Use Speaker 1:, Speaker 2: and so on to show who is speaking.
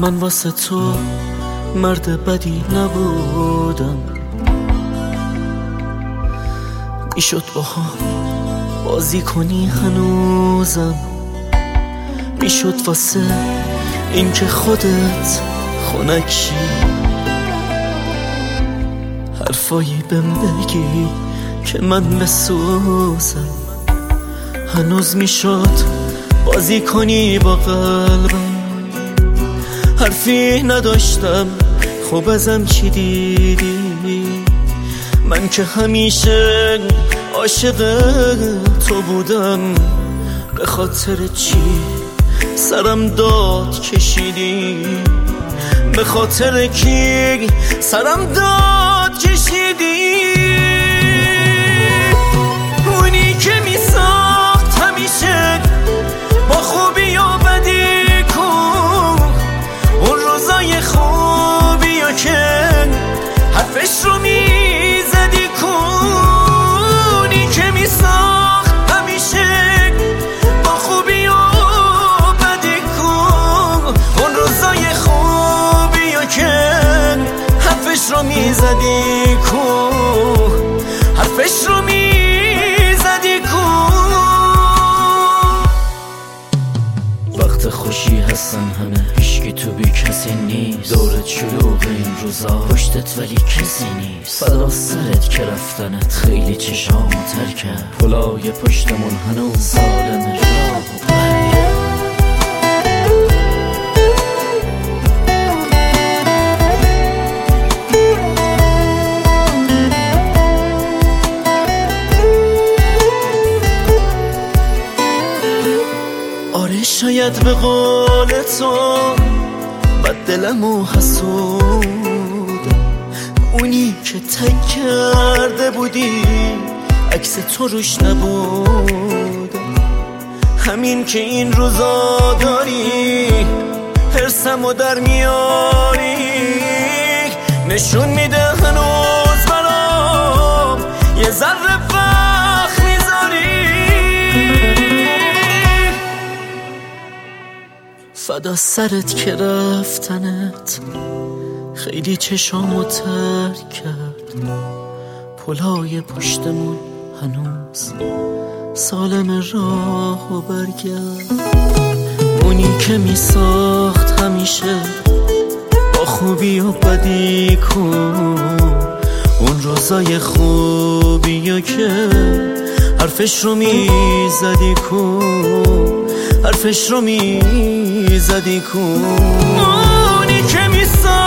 Speaker 1: من واسه تو مرد بدی نبودم، میشد با هم بازی کنی هنوزم، میشد واسه این که خودت خنکشی حرفایی بهم بگی که من بسوزم. هنوز میشد بازی کنی با قلبم، حرفی نداشتم خب ازم چی دیدی؟ من که همیشه عاشق تو بودم، به خاطر چی سرم داد کشیدی؟ به خاطر کی سرم داد کشیدی؟ اونی که میساخت همیشه با خوبی و بدی کو، اون روزای خوبی و که حرفش رو میزدی کو، اونی که میساخت همیشه با خوبی و بدی کو، اون روزای خوبی و که حرفش رو میزدی کو، حرفش رو میزدی کو. وقت خوشی هستن همه، هیچکی تو بی کسی نیست، دورت شلوغ این روزا پشتت ولی کسی نیست، فدا سرت که رفتنت خیلی چشامو تر کرد، پلای پشتمون هنوز سالم راه و برگرد. آره شاید به قول تو بد دلم و حسودم، اونی که تک کرده بودی عکس تو روش نبودم، همین که این روزا داری حرسمو در میاری، نشون میده هنوز برام یه ذره وقت میذاری. فدا سرت که رفتنت خیلی چشامو تر کرد، پلای پشتمون هنوز سالم راه و برگرد. اونی که میساخت همیشه با خوبی و بدی کو، اون روزای خوبی که حرفش رو میزدی کو، حرفش رو میزدی کو، اونی که میساخت